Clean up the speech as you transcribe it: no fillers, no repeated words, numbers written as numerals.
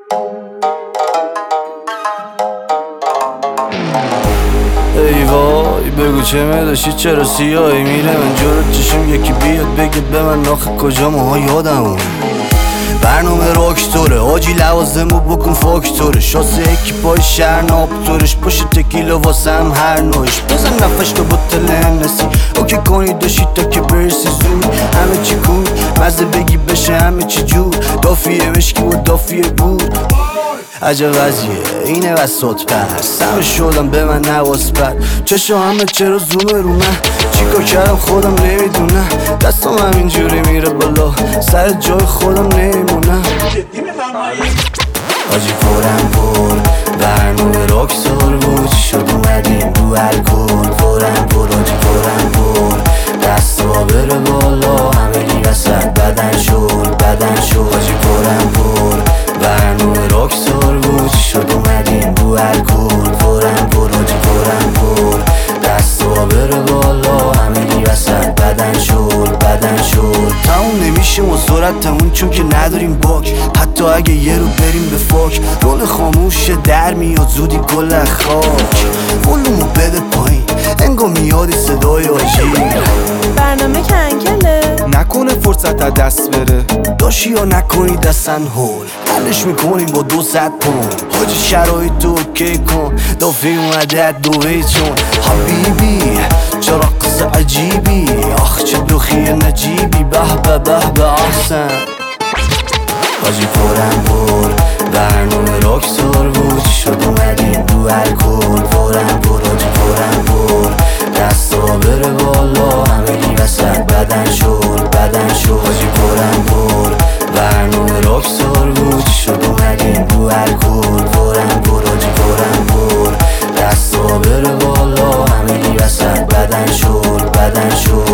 ای وای بگو چه میداشی چرا سیاهی میره من جلوت چشم یکی بیاد بگه به من آخه کجا ماها یادمون برنامه راکتوره آجی لوازمو بکن فاکتوره شاسه اکیپای شهر نابتورش باشه تکیلا واسه هم هر نوش بزن نفش تو بطل هنسی اوکی کنی داشتی تا که برسی زود همه چی کون مزه بگی بشه همه چی جور دافیه مشکی و دافیه بود عجب وضعیه اینه وسط پر سمه شدم به من نواز پر چشم همه چرا زومه رو من چیکار کردم خودم نمیدونم دستم همینجوری میره بالا سر جای خودم نمیمونم آجی پرم پر برنامه راکتور بود چی شد اومدیم رو الکل پرم پر آجی پرم پر دستا بره بالا همگی وسط بدن شد آجی پرم پر برنامه راکتور بود چی شد اومدیم رو الکل پرم پر آجی پرم پر دستا بره بالا همگی وسط بدن شد تموم نمیشه ما سرعتمون چون که نداریم باک حتی اگه یه رو بریم به فاک رول خاموشه در میاد زودی گل خاک ولومو بده پایین انگار میادی صدای آجی برنامه کنکله نکنه فرصت از دست بره داشی یا نکنی دستن هول حلش میکنیم با 200 پوند حاجی شرایط اوکی کن دافی اومده دوی چون حبیبی چرا قصه عجیبی آخ چه دوخی نجیبی به به احسن حاجی پرم پر برنامه راکتور بود چی شد اومدیم رو الکل پرم پر حاجی پرم پر دستا بره بالا همگی وسط بدن شد حاجی پرم پر برنامه راکتور بود چی شد اومدیم رو الکل پرم پر حاجی پرم پر دستا بره بالا همگی وسط بدن شد